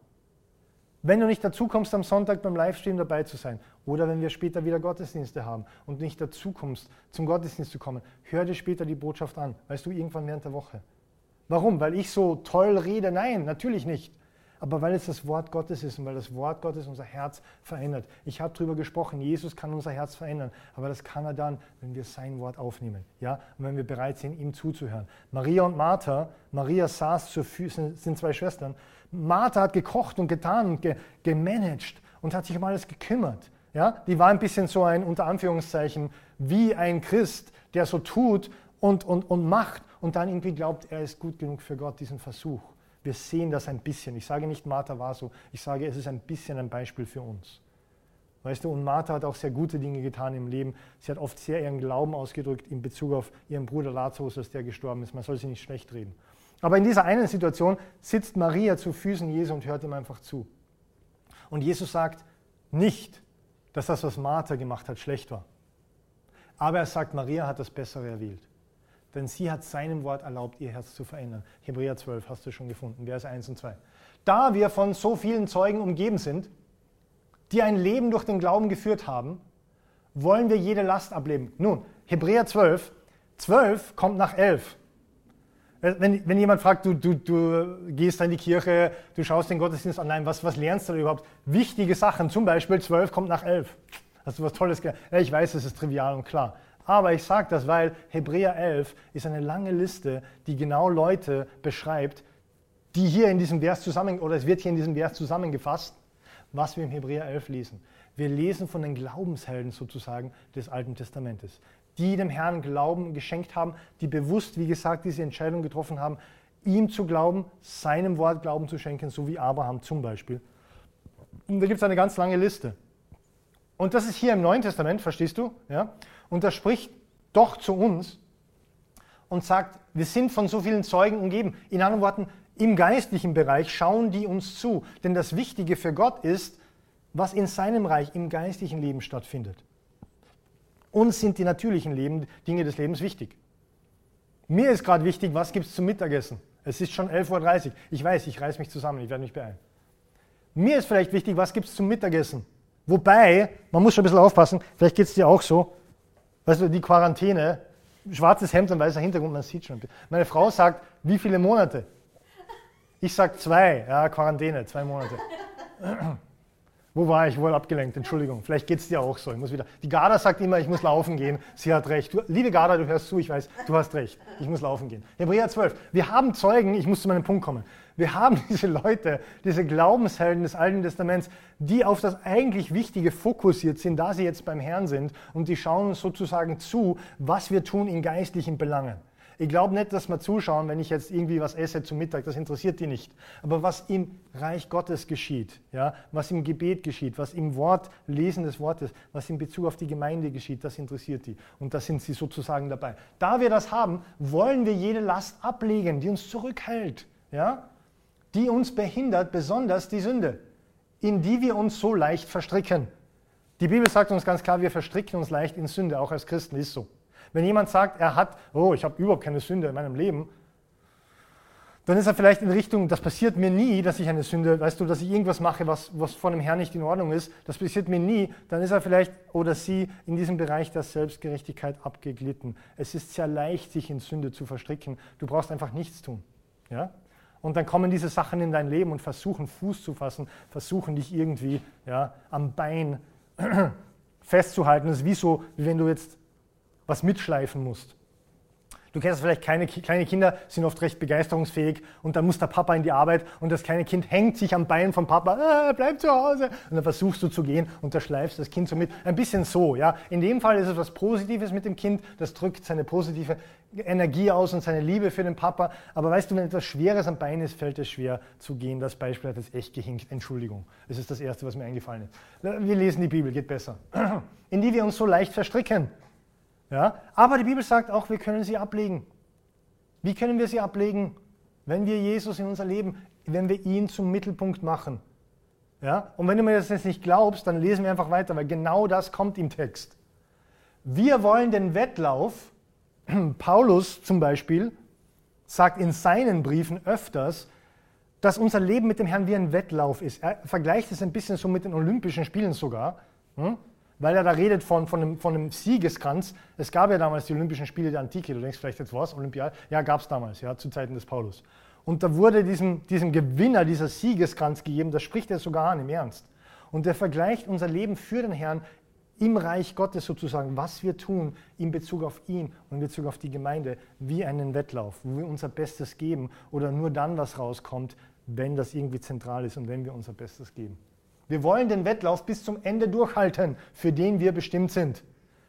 Wenn du nicht dazu kommst, am Sonntag beim Livestream dabei zu sein oder wenn wir später wieder Gottesdienste haben und nicht dazu kommst, zum Gottesdienst zu kommen, hör dir später die Botschaft an. Weißt du, irgendwann während der Woche. Warum? Weil ich so toll rede? Nein, natürlich nicht. Aber weil es das Wort Gottes ist und weil das Wort Gottes unser Herz verändert. Ich habe darüber gesprochen, Jesus kann unser Herz verändern, aber das kann er dann, wenn wir sein Wort aufnehmen. Ja? Und wenn wir bereit sind, ihm zuzuhören. Maria und Martha, Maria saß zu Füßen, sind zwei Schwestern. Martha hat gekocht und getan und gemanagt und hat sich um alles gekümmert. Ja? Die war ein bisschen so ein, unter Anführungszeichen, wie ein Christ, der so tut und macht und dann irgendwie glaubt, er ist gut genug für Gott, diesen Versuch. Wir sehen das ein bisschen. Ich sage nicht, Martha war so. Ich sage, es ist ein bisschen ein Beispiel für uns. Weißt du, und Martha hat auch sehr gute Dinge getan im Leben. Sie hat oft sehr ihren Glauben ausgedrückt in Bezug auf ihren Bruder Lazarus, als der gestorben ist. Man soll sie nicht schlecht reden. Aber in dieser einen Situation sitzt Maria zu Füßen Jesu und hört ihm einfach zu. Und Jesus sagt nicht, dass das, was Martha gemacht hat, schlecht war. Aber er sagt, Maria hat das Bessere erwählt. Denn sie hat seinem Wort erlaubt, ihr Herz zu verändern. Hebräer 12 hast du schon gefunden, Verse 1 und 2. Da wir von so vielen Zeugen umgeben sind, die ein Leben durch den Glauben geführt haben, wollen wir jede Last ablegen. Nun, Hebräer 12 kommt nach 11. Wenn jemand fragt, du gehst in die Kirche, du schaust den Gottesdienst online, was lernst du da überhaupt? Wichtige Sachen, zum Beispiel 12 kommt nach 11. Hast du was Tolles gelernt? Ja, ich weiß, es ist trivial und klar. Aber ich sage das, weil Hebräer 11 ist eine lange Liste, die genau Leute beschreibt, die hier in diesem Vers es wird hier in diesem Vers zusammengefasst, was wir im Hebräer 11 lesen. Wir lesen von den Glaubenshelden sozusagen des Alten Testamentes, die dem Herrn Glauben geschenkt haben, die bewusst, wie gesagt, diese Entscheidung getroffen haben, ihm zu glauben, seinem Wort Glauben zu schenken, so wie Abraham zum Beispiel. Und da gibt es eine ganz lange Liste. Und das ist hier im Neuen Testament, verstehst du? Ja? Und das spricht doch zu uns und sagt, wir sind von so vielen Zeugen umgeben. In anderen Worten, im geistlichen Bereich schauen die uns zu. Denn das Wichtige für Gott ist, was in seinem Reich im geistlichen Leben stattfindet. Uns sind die natürlichen Dinge des Lebens wichtig. Mir ist gerade wichtig, was gibt es zum Mittagessen? Es ist schon 11:30 Uhr. Ich weiß, ich reiß mich zusammen, ich werde mich beeilen. Mir ist vielleicht wichtig, was gibt es zum Mittagessen? Wobei, man muss schon ein bisschen aufpassen, vielleicht geht es dir auch so, weißt du, die Quarantäne, schwarzes Hemd und weißer Hintergrund, man sieht schon. Meine Frau sagt, wie viele Monate? Ich sage 2, ja, Quarantäne, 2 Monate. Wo war ich? Wohl abgelenkt, Entschuldigung. Vielleicht geht es dir auch so. Ich muss wieder. Die Garda sagt immer, ich muss laufen gehen. Sie hat recht. Liebe Garda, du hörst zu, ich weiß, du hast recht. Ich muss laufen gehen. Hebräer 12. Wir haben Zeugen, ich muss zu meinem Punkt kommen. Wir haben diese Leute, diese Glaubenshelden des Alten Testaments, die auf das eigentlich Wichtige fokussiert sind, da sie jetzt beim Herrn sind und die schauen uns sozusagen zu, was wir tun in geistlichen Belangen. Ich glaube nicht, dass wir zuschauen, wenn ich jetzt irgendwie was esse zum Mittag, das interessiert die nicht. Aber was im Reich Gottes geschieht, ja, was im Gebet geschieht, was im Wort, Lesen des Wortes, was in Bezug auf die Gemeinde geschieht, das interessiert die. Und da sind sie sozusagen dabei. Da wir das haben, wollen wir jede Last ablegen, die uns zurückhält, ja, die uns behindert, besonders die Sünde, in die wir uns so leicht verstricken. Die Bibel sagt uns ganz klar, wir verstricken uns leicht in Sünde, auch als Christen ist so. Wenn jemand sagt, ich habe überhaupt keine Sünde in meinem Leben, dann ist er vielleicht in Richtung, das passiert mir nie, dass ich eine Sünde, weißt du, dass ich irgendwas mache, was von dem Herrn nicht in Ordnung ist, das passiert mir nie, dann ist er vielleicht oder sie in diesem Bereich der Selbstgerechtigkeit abgeglitten. Es ist sehr leicht, sich in Sünde zu verstricken. Du brauchst einfach nichts tun. Ja? Und dann kommen diese Sachen in dein Leben und versuchen Fuß zu fassen, versuchen dich irgendwie am Bein festzuhalten. Das ist wie so, wie wenn du jetzt was mitschleifen musst. Du kennst vielleicht, kleine Kinder sind oft recht begeisterungsfähig und dann muss der Papa in die Arbeit und das kleine Kind hängt sich am Bein vom Papa, bleib zu Hause. Und dann versuchst du zu gehen und da schleifst das Kind so mit. Ein bisschen so, ja. In dem Fall ist es was Positives mit dem Kind, das drückt seine positive Energie aus und seine Liebe für den Papa. Aber weißt du, wenn etwas Schweres am Bein ist, fällt es schwer zu gehen. Das Beispiel hat jetzt echt gehinkt. Entschuldigung. Das ist das Erste, was mir eingefallen ist. Wir lesen die Bibel, geht besser. In die wir uns so leicht verstricken. Ja, aber die Bibel sagt auch, wir können sie ablegen. Wie können wir sie ablegen? Wenn wir Jesus in unser Leben, wenn wir ihn zum Mittelpunkt machen. Ja, und wenn du mir das jetzt nicht glaubst, dann lesen wir einfach weiter, weil genau das kommt im Text. Wir wollen den Wettlauf, Paulus zum Beispiel, sagt in seinen Briefen öfters, dass unser Leben mit dem Herrn wie ein Wettlauf ist. Er vergleicht es ein bisschen so mit den Olympischen Spielen sogar. Weil er da redet von einem Siegeskranz. Es gab ja damals die Olympischen Spiele der Antike. Du denkst vielleicht jetzt, was? Olympiade? Ja, gab es damals, ja, zu Zeiten des Paulus. Und da wurde diesem Gewinner dieser Siegeskranz gegeben, das spricht er sogar an, im Ernst. Und er vergleicht unser Leben für den Herrn im Reich Gottes sozusagen, was wir tun in Bezug auf ihn und in Bezug auf die Gemeinde, wie einen Wettlauf, wo wir unser Bestes geben oder nur dann was rauskommt, wenn das irgendwie zentral ist und wenn wir unser Bestes geben. Wir wollen den Wettlauf bis zum Ende durchhalten, für den wir bestimmt sind.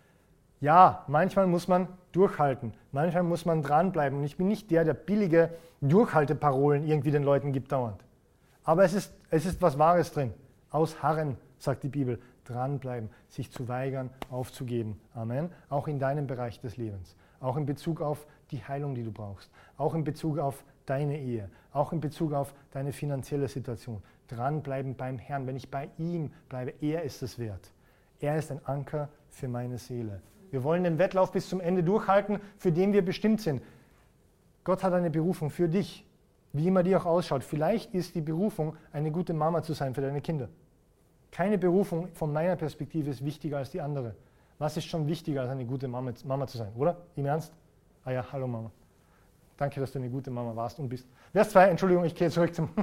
Ja, manchmal muss man durchhalten, manchmal muss man dranbleiben. Und ich bin nicht der billige Durchhalteparolen irgendwie den Leuten gibt dauernd. Aber es ist was Wahres drin. Ausharren, sagt die Bibel, dranbleiben, sich zu weigern, aufzugeben. Amen. Auch in deinem Bereich des Lebens. Auch in Bezug auf die Heilung, die du brauchst. Auch in Bezug auf deine Ehe. Auch in Bezug auf deine finanzielle Situation. Dranbleiben beim Herrn. Wenn ich bei ihm bleibe, er ist es wert. Er ist ein Anker für meine Seele. Wir wollen den Wettlauf bis zum Ende durchhalten, für den wir bestimmt sind. Gott hat eine Berufung für dich, wie immer die auch ausschaut. Vielleicht ist die Berufung, eine gute Mama zu sein für deine Kinder. Keine Berufung von meiner Perspektive ist wichtiger als die andere. Was ist schon wichtiger als eine gute Mama zu sein, oder? Im Ernst? Ah ja, hallo Mama. Danke, dass du eine gute Mama warst und bist. Vers 2, Entschuldigung, ich gehe zurück zum...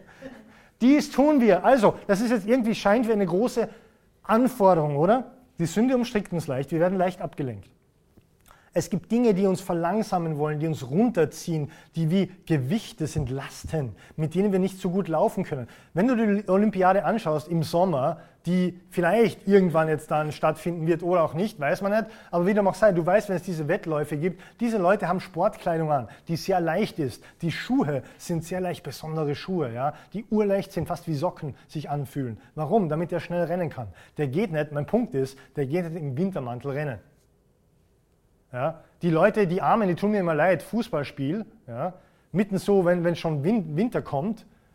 Dies tun wir. Also, das ist jetzt irgendwie, scheint wie eine große Anforderung, oder? Die Sünde umstrickt uns leicht, wir werden leicht abgelenkt. Es gibt Dinge, die uns verlangsamen wollen, die uns runterziehen, die wie Gewichte sind, Lasten, mit denen wir nicht so gut laufen können. Wenn du die Olympiade anschaust im Sommer, die vielleicht irgendwann jetzt dann stattfinden wird oder auch nicht, weiß man nicht, aber wie dem auch sei, du weißt, wenn es diese Wettläufe gibt, diese Leute haben Sportkleidung an, die sehr leicht ist. Die Schuhe sind sehr leicht, besondere Schuhe, ja, die urleicht sind, fast wie Socken sich anfühlen. Warum? Damit er schnell rennen kann. Der geht nicht, mein Punkt ist, der geht nicht im Wintermantel rennen. Ja, die Leute, die Armen, die tun mir immer leid, Fußballspiel, ja, mitten so, wenn schon Winter kommt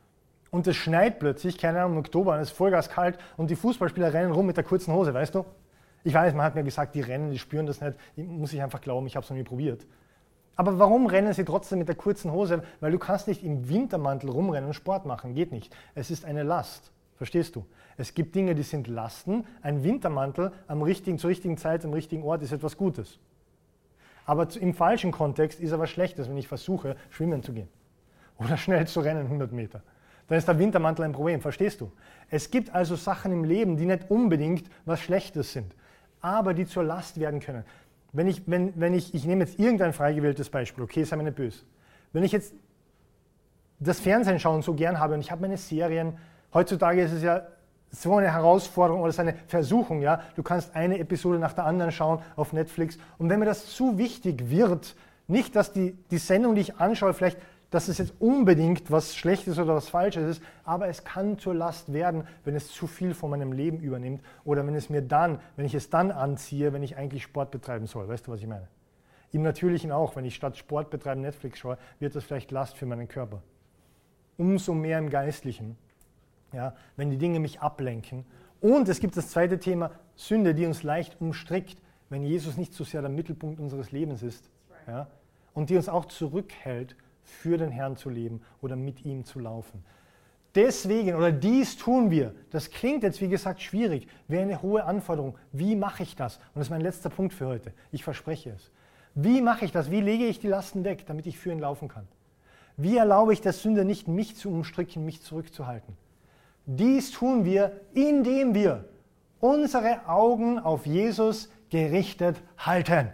und es schneit plötzlich, keine Ahnung, im Oktober, und es ist Vollgas kalt und die Fußballspieler rennen rum mit der kurzen Hose, weißt du? Ich weiß, man hat mir gesagt, die rennen, die spüren das nicht, muss ich einfach glauben, ich habe es noch nie probiert. Aber warum rennen sie trotzdem mit der kurzen Hose? Weil du kannst nicht im Wintermantel rumrennen und Sport machen, geht nicht. Es ist eine Last, verstehst du? Es gibt Dinge, die sind Lasten. Ein Wintermantel zur richtigen Zeit, am richtigen Ort ist etwas Gutes. Aber im falschen Kontext ist aber Schlechtes, wenn ich versuche, schwimmen zu gehen. Oder schnell zu rennen, 100 Meter. Dann ist der Wintermantel ein Problem, verstehst du? Es gibt also Sachen im Leben, die nicht unbedingt was Schlechtes sind, aber die zur Last werden können. Ich nehme jetzt irgendein frei gewähltes Beispiel, okay, sei mir nicht böse. Wenn ich jetzt das Fernsehen schauen so gern habe und ich habe meine Serien, heutzutage ist es ja so eine Herausforderung oder so eine Versuchung, ja, du kannst eine Episode nach der anderen schauen auf Netflix und wenn mir das zu wichtig wird, nicht, dass die Sendung, die ich anschaue, vielleicht dass es jetzt unbedingt was Schlechtes oder was Falsches ist, aber es kann zur Last werden, wenn es zu viel von meinem Leben übernimmt oder wenn ich es dann anziehe, wenn ich eigentlich Sport betreiben soll. Weißt du, was ich meine? Im Natürlichen auch, wenn ich statt Sport betreiben Netflix schaue, wird das vielleicht Last für meinen Körper. Umso mehr im Geistlichen, ja, wenn die Dinge mich ablenken. Und es gibt das zweite Thema, Sünde, die uns leicht umstrickt, wenn Jesus nicht so sehr der Mittelpunkt unseres Lebens ist, ja, und die uns auch zurückhält, für den Herrn zu leben oder mit ihm zu laufen. Deswegen, oder dies tun wir, das klingt jetzt wie gesagt schwierig, wäre eine hohe Anforderung. Wie mache ich das? Und das ist mein letzter Punkt für heute. Ich verspreche es. Wie mache ich das? Wie lege ich die Lasten weg, damit ich für ihn laufen kann? Wie erlaube ich der Sünde nicht, mich zu umstricken, mich zurückzuhalten? Dies tun wir, indem wir unsere Augen auf Jesus gerichtet halten.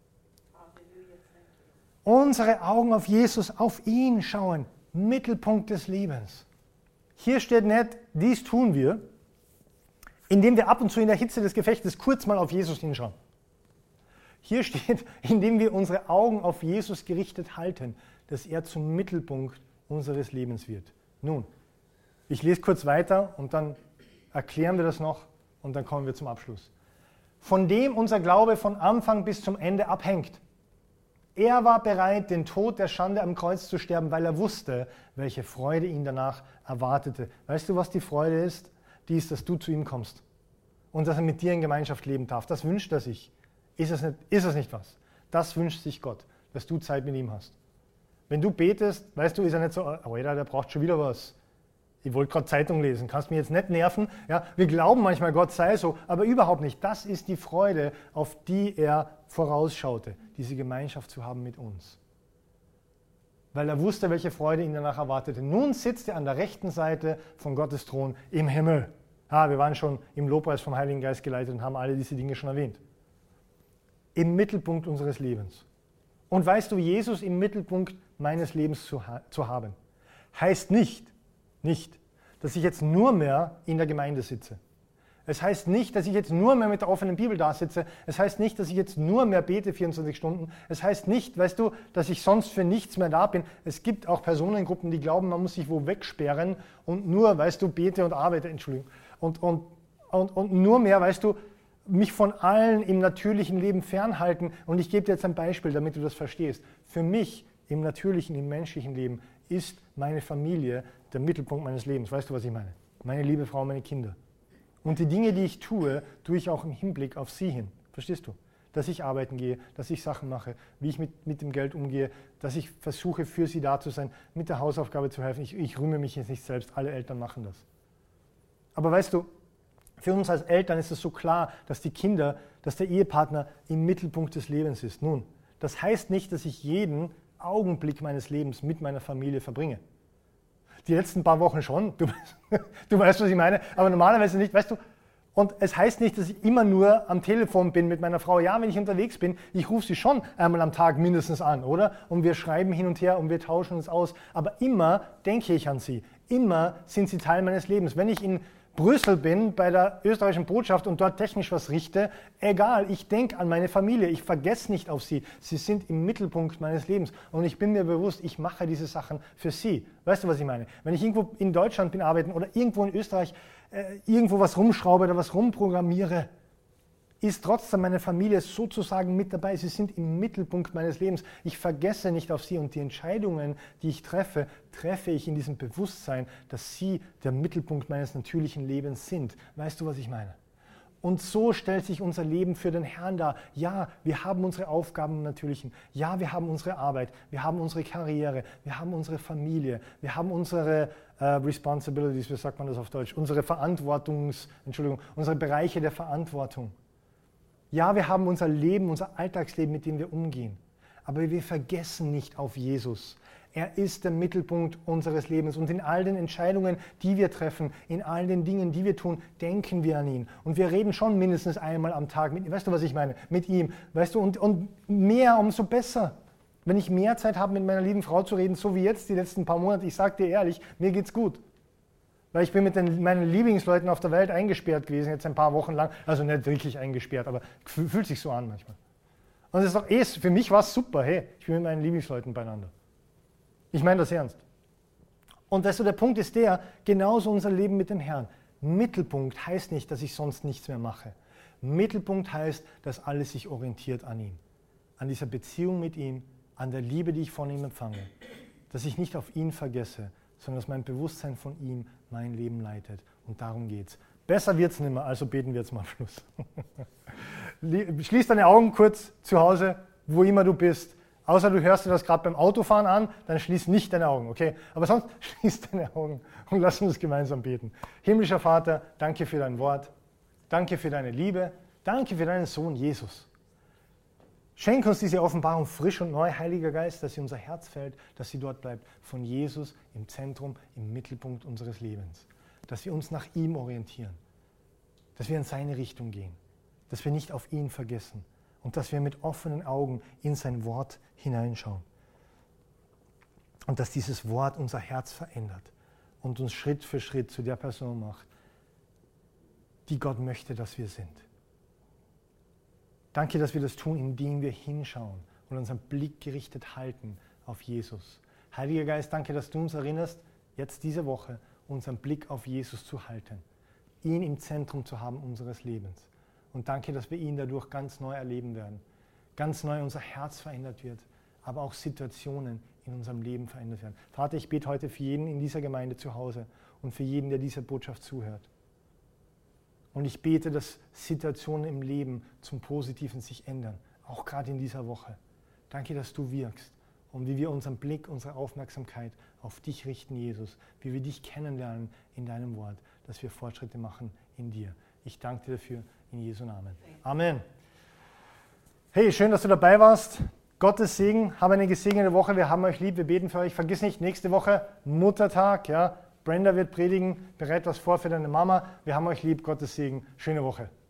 Unsere Augen auf Jesus, auf ihn schauen, Mittelpunkt des Lebens. Hier steht nicht, dies tun wir, indem wir ab und zu in der Hitze des Gefechtes kurz mal auf Jesus hinschauen. Hier steht, indem wir unsere Augen auf Jesus gerichtet halten, dass er zum Mittelpunkt unseres Lebens wird. Nun, ich lese kurz weiter und dann erklären wir das noch und dann kommen wir zum Abschluss. Von dem unser Glaube von Anfang bis zum Ende abhängt. Er war bereit, den Tod der Schande am Kreuz zu sterben, weil er wusste, welche Freude ihn danach erwartete. Weißt du, was die Freude ist? Die ist, dass du zu ihm kommst und dass er mit dir in Gemeinschaft leben darf. Das wünscht er sich. Ist es nicht was? Das wünscht sich Gott, dass du Zeit mit ihm hast. Wenn du betest, weißt du, ist er nicht so, oh ja, der braucht schon wieder was. Ich wollte gerade Zeitung lesen, kannst mich jetzt nicht nerven. Ja, wir glauben manchmal, Gott sei so, aber überhaupt nicht. Das ist die Freude, auf die er vorausschaute, diese Gemeinschaft zu haben mit uns. Weil er wusste, welche Freude ihn danach erwartete. Nun sitzt er an der rechten Seite von Gottes Thron im Himmel. Wir waren schon im Lobpreis vom Heiligen Geist geleitet und haben alle diese Dinge schon erwähnt. Im Mittelpunkt unseres Lebens. Und weißt du, Jesus im Mittelpunkt meines Lebens zu haben, heißt nicht, dass ich jetzt nur mehr in der Gemeinde sitze. Es heißt nicht, dass ich jetzt nur mehr mit der offenen Bibel da sitze. Es heißt nicht, dass ich jetzt nur mehr bete 24 Stunden. Es heißt nicht, weißt du, dass ich sonst für nichts mehr da bin. Es gibt auch Personengruppen, die glauben, man muss sich wo wegsperren und nur, weißt du, bete und arbeite, Entschuldigung. Und nur mehr, weißt du, mich von allen im natürlichen Leben fernhalten. Und ich gebe dir jetzt ein Beispiel, damit du das verstehst. Für mich im natürlichen, im menschlichen Leben ist meine Familie der Mittelpunkt meines Lebens. Weißt du, was ich meine? Meine liebe Frau, meine Kinder. Und die Dinge, die ich tue ich auch im Hinblick auf sie hin. Verstehst du? Dass ich arbeiten gehe, dass ich Sachen mache, wie ich mit dem Geld umgehe, dass ich versuche, für sie da zu sein, mit der Hausaufgabe zu helfen. Ich rühme mich jetzt nicht selbst, alle Eltern machen das. Aber weißt du, für uns als Eltern ist es so klar, dass die Kinder, dass der Ehepartner im Mittelpunkt des Lebens ist. Nun, das heißt nicht, dass ich jeden Augenblick meines Lebens mit meiner Familie verbringe. Die letzten paar Wochen schon, du weißt, was ich meine, aber normalerweise nicht, weißt du. Und es heißt nicht, dass ich immer nur am Telefon bin mit meiner Frau. Ja, wenn ich unterwegs bin, ich rufe sie schon einmal am Tag mindestens an, oder? Und wir schreiben hin und her und wir tauschen uns aus. Aber immer denke ich an sie. Immer sind sie Teil meines Lebens. Wenn ich in Brüssel bin, bei der österreichischen Botschaft und dort technisch was richte, egal, ich denke an meine Familie, ich vergesse nicht auf sie. Sie sind im Mittelpunkt meines Lebens und ich bin mir bewusst, ich mache diese Sachen für sie. Weißt du, was ich meine? Wenn ich irgendwo in Deutschland bin arbeiten oder irgendwo in Österreich irgendwo was rumschraube oder was rumprogrammiere, ist trotzdem meine Familie sozusagen mit dabei. Sie sind im Mittelpunkt meines Lebens. Ich vergesse nicht auf sie und die Entscheidungen, die ich treffe, treffe ich in diesem Bewusstsein, dass sie der Mittelpunkt meines natürlichen Lebens sind. Weißt du, was ich meine? Und so stellt sich unser Leben für den Herrn dar. Ja, wir haben unsere Aufgaben im Natürlichen. Ja, wir haben unsere Arbeit. Wir haben unsere Karriere. Wir haben unsere Familie. Wir haben unsere Responsibilities, wie sagt man das auf Deutsch? Unsere unsere Bereiche der Verantwortung. Ja, wir haben unser Leben, unser Alltagsleben, mit dem wir umgehen. Aber wir vergessen nicht auf Jesus. Er ist der Mittelpunkt unseres Lebens und in all den Entscheidungen, die wir treffen, in all den Dingen, die wir tun, denken wir an ihn. Und wir reden schon mindestens einmal am Tag mit ihm. Weißt du, was ich meine? Mit ihm. Weißt du, und mehr, umso besser. Wenn ich mehr Zeit habe, mit meiner lieben Frau zu reden, so wie jetzt die letzten paar Monate, ich sage dir ehrlich, mir geht's gut. Weil ich bin mit meinen Lieblingsleuten auf der Welt eingesperrt gewesen, jetzt ein paar Wochen lang. Also nicht wirklich eingesperrt, aber fühlt sich so an manchmal. Und es ist doch für mich war es super, hey, ich bin mit meinen Lieblingsleuten beieinander. Ich meine das ernst. Und also der Punkt ist der, genauso unser Leben mit dem Herrn. Mittelpunkt heißt nicht, dass ich sonst nichts mehr mache. Mittelpunkt heißt, dass alles sich orientiert an ihn. An dieser Beziehung mit ihm, an der Liebe, die ich von ihm empfange. Dass ich nicht auf ihn vergesse, sondern dass mein Bewusstsein von ihm mein Leben leitet. Und darum geht's. Besser wird's nicht mehr, also beten wir jetzt mal am Schluss. Schließ deine Augen kurz zu Hause, wo immer du bist. Außer du hörst dir das gerade beim Autofahren an, dann schließ nicht deine Augen, okay? Aber sonst schließ deine Augen und lass uns gemeinsam beten. Himmlischer Vater, danke für dein Wort. Danke für deine Liebe. Danke für deinen Sohn Jesus. Schenk uns diese Offenbarung frisch und neu, Heiliger Geist, dass sie unser Herz fällt, dass sie dort bleibt, von Jesus im Zentrum, im Mittelpunkt unseres Lebens. Dass wir uns nach ihm orientieren, dass wir in seine Richtung gehen, dass wir nicht auf ihn vergessen und dass wir mit offenen Augen in sein Wort hineinschauen. Und dass dieses Wort unser Herz verändert und uns Schritt für Schritt zu der Person macht, die Gott möchte, dass wir sind. Danke, dass wir das tun, indem wir hinschauen und unseren Blick gerichtet halten auf Jesus. Heiliger Geist, danke, dass du uns erinnerst, jetzt diese Woche unseren Blick auf Jesus zu halten, ihn im Zentrum zu haben unseres Lebens. Und danke, dass wir ihn dadurch ganz neu erleben werden, ganz neu unser Herz verändert wird, aber auch Situationen in unserem Leben verändert werden. Vater, ich bete heute für jeden in dieser Gemeinde zu Hause und für jeden, der dieser Botschaft zuhört. Und ich bete, dass Situationen im Leben zum Positiven sich ändern, auch gerade in dieser Woche. Danke, dass du wirkst und wie wir unseren Blick, unsere Aufmerksamkeit auf dich richten, Jesus, wie wir dich kennenlernen in deinem Wort, dass wir Fortschritte machen in dir. Ich danke dir dafür in Jesu Namen. Amen. Hey, schön, dass du dabei warst. Gottes Segen, hab eine gesegnete Woche. Wir haben euch lieb, wir beten für euch. Vergiss nicht, nächste Woche Muttertag, ja. Brenda wird predigen, bereit was vor für deine Mama. Wir haben euch lieb, Gottes Segen. Schöne Woche.